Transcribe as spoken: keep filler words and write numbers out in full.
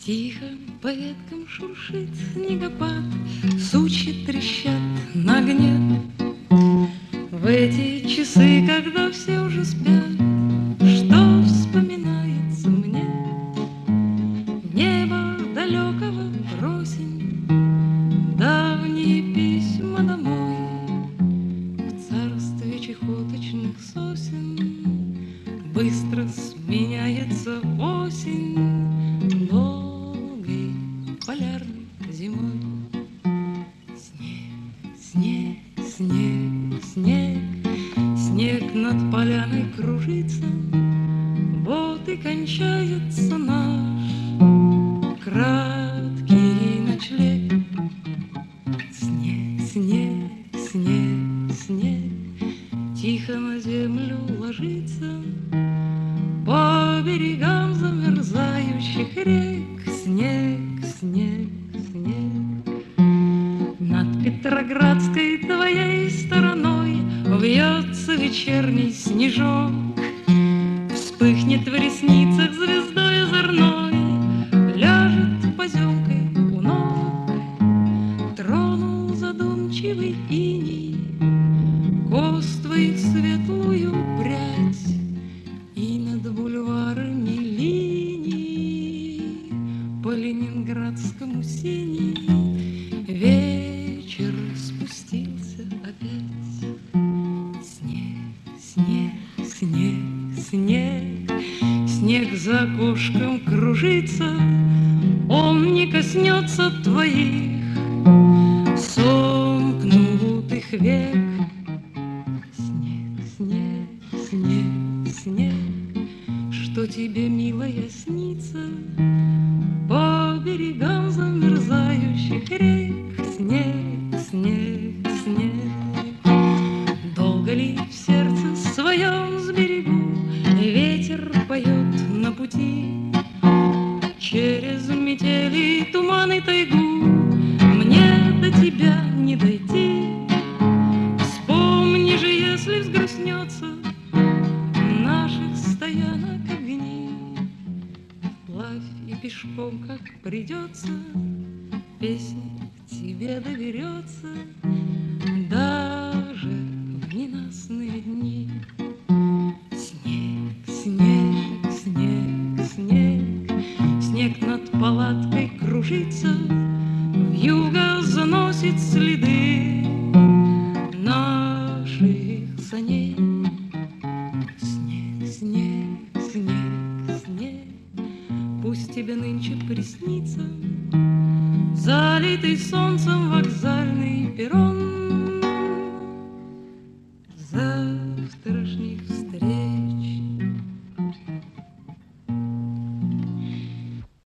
Тихо по веткам шуршит снегопад, сучья трещат на огне. В эти часы, когда все уже спят, что вспоминается мне? Небо далекого просень, давние письма домой. В царстве чехоточных сосен быстро сменяется осень долгой полярной зимой. Снег, снег, снег, снег, снег над поляной кружится. Вот и кончается наш краткий ночлег. Снег, снег, снег, снег тихо на землю ложится по берегам замерзающих рек. Снег, снег, снег над Петроградской твоей стороной вьется вечерний снежок. Вспыхнет в ресницах звездой озорной, ляжет поземкой у ног. Тронул задумчивый иней кос твоих светлую прядь, и над бульварами линий по ленинградскому синий вечер спустился опять. Снег, снег, снег, снег, снег за окошком кружится, он не коснется твоих сомкнутых век. Снег, снег, снег, снег, что тебе, милая, снится по берегам замерзающих рек. Снег, снег, снег, долго ли в сердце своем сберегу ветер поет на пути через метели и туманы тайгу. Мне до тебя не дойти. Вспомни же, если взгрустнется наших стоянок огни, вплавь и пешком, как придется, песня к тебе доверется даже в ненастные дни. Снег, снег, снег, снег, снег над палаткой кружится, вьюга заносит следы наших саней. Снег, снег, снег, снег, пусть тебе нынче приснится залитый солнцем вокзальный перрон.